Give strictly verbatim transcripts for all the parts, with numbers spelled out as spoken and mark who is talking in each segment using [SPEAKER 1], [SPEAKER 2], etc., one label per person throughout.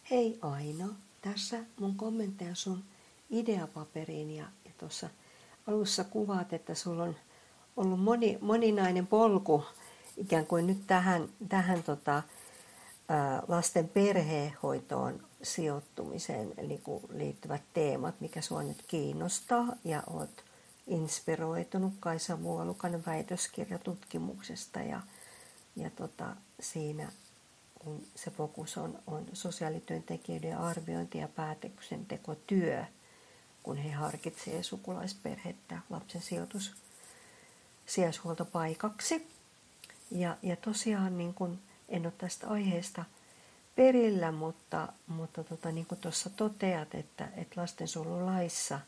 [SPEAKER 1] Hei Aino, tässä mun kommentteja sun ideapaperiin ja, ja tuossa alussa kuvaat, että sulla on ollut moni, moninainen polku ikään kuin nyt tähän, tähän tota, ää, lasten perhehoitoon sijoittumiseen eli liittyvät teemat, mikä sua nyt kiinnostaa ja oot inspiroitunut Kaisa Vuolukan väitöskirjatutkimuksesta ja, ja tota, siinä kun se fokus on, on sosiaalityöntekijöiden arviointi ja päätöksentekotyö, kun he harkitsevat sukulaisperhettä lapsen sijoitus sijaishuoltopaikaksi. Ja, ja tosiaan niin kun, en ole tästä aiheesta perillä, mutta, mutta tota, niin kuin tuossa toteat, että, että lastensuojelulaissa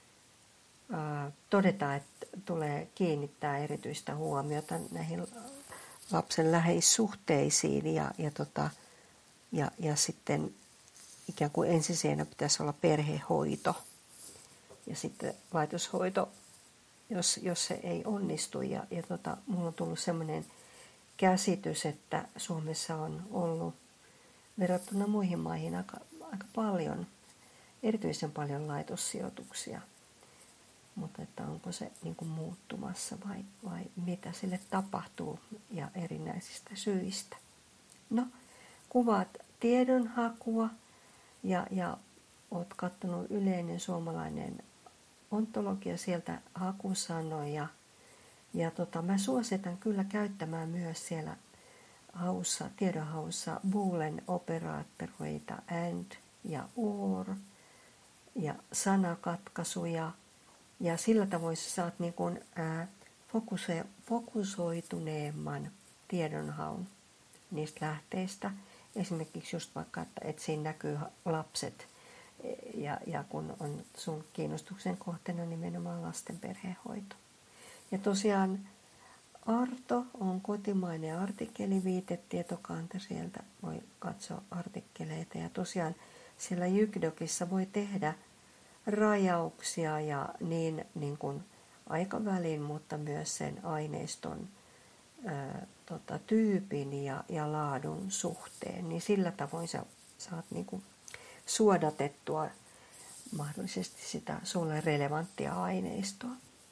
[SPEAKER 1] ää, todetaan, että tulee kiinnittää erityistä huomiota näihin lapsen läheissuhteisiin ja, ja, tota, ja, ja sitten ikään kuin ensisijaisena pitäisi olla perhehoito ja sitten laitoshoito, jos, jos se ei onnistu. Ja, ja tota, mulla on tullut sellainen käsitys, että Suomessa on ollut verrattuna muihin maihin aika, aika paljon, erityisen paljon laitossijoituksia. Mutta että onko se niin kuin muuttumassa vai, vai mitä sille tapahtuu ja erinäisistä syistä. No, kuvaat tiedonhakua ja, ja olet katsonut yleinen suomalainen ontologia sieltä hakusanoja. Ja tota, mä suositan kyllä käyttämään myös siellä haussa, tiedonhaussa boolean operaattoreita and ja or ja sanakatkaisuja. Ja sillä tavoin sä saat niin kuin, ää, fokuse, fokusoituneemman tiedonhaun niistä lähteistä. Esimerkiksi just vaikka, että, että siinä näkyy lapset ja, ja kun on sun kiinnostuksen kohteena nimenomaan lasten perhehoito. Ja tosiaan Arto on kotimainen artikkeliviitetietokanta, sieltä voi katsoa artikkeleita. Ja tosiaan siellä Jykdokissa voi tehdä rajauksia ja niin, niin kuin aikavälin, mutta myös sen aineiston ää, tota, tyypin ja, ja laadun suhteen. Niin sillä tavoin sä saat niin kuin suodatettua mahdollisesti sitä sulle relevanttia aineistoa.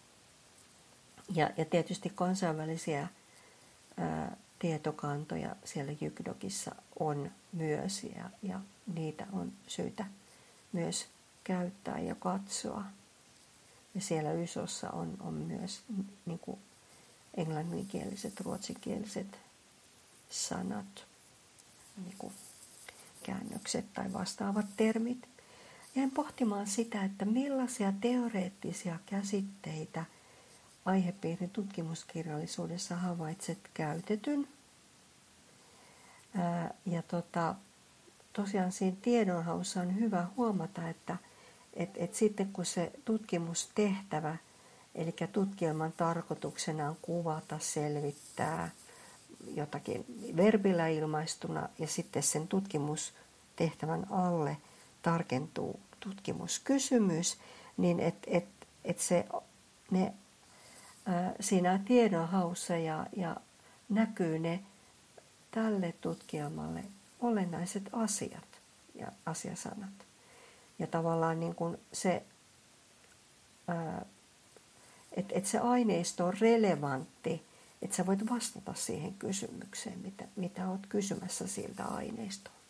[SPEAKER 1] Ja, ja tietysti kansainvälisiä ää, tietokantoja siellä Jykdokissa on myös ja, ja niitä on syytä myös käyttää ja katsoa. Ja siellä Ysossa on, on myös niin kuin englanninkieliset, ruotsinkieliset sanat, niin kuin käännökset tai vastaavat termit. Jäin pohtimaan sitä, että millaisia teoreettisia käsitteitä aihepiirin tutkimuskirjallisuudessa havaitset käytetyn. Ää, ja tota, tosiaan siinä tiedonhaussa on hyvä huomata, että et, et sitten kun se tutkimustehtävä, eli tutkielman tarkoituksena on kuvata, selvittää jotakin verbillä ilmaistuna ja sitten sen tutkimustehtävän alle tarkentuu tutkimuskysymys, niin että et, et se, ne ää, siinä tiedonhaussa ja, ja näkyy ne tälle tutkielmalle olennaiset asiat ja asiasanat. Ja tavallaan niin kuin se, että et se aineisto on relevantti, että sä voit vastata siihen kysymykseen, mitä, mitä oot kysymässä siltä aineistolta.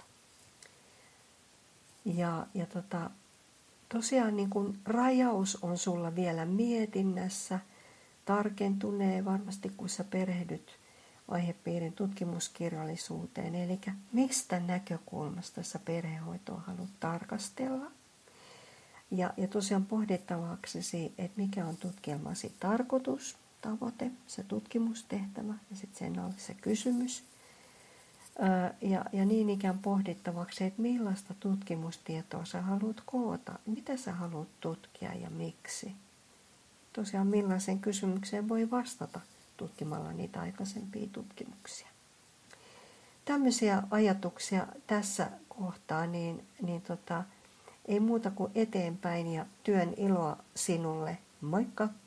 [SPEAKER 1] Ja, ja tota, tosiaan niin kuin rajaus on sulla vielä mietinnässä, tarkentunee varmasti kun sä perehdyt aihepiirin tutkimuskirjallisuuteen, eli mistä näkökulmasta sä perhehoitoa haluat tarkastella. Ja, ja tosiaan pohdittavaksesi, että mikä on tutkielmasi tarkoitus, tavoite, se tutkimustehtävä ja sitten sen alle se kysymys. Ää, ja, ja niin ikään pohdittavaksi, että millaista tutkimustietoa sä haluat koota, mitä sä haluat tutkia ja miksi. Tosiaan millaiseen kysymykseen voi vastata tutkimalla niitä aikaisempia tutkimuksia. Tämmöisiä ajatuksia tässä kohtaa, niin, niin tota, ei muuta kuin eteenpäin ja työn iloa sinulle. Moikka!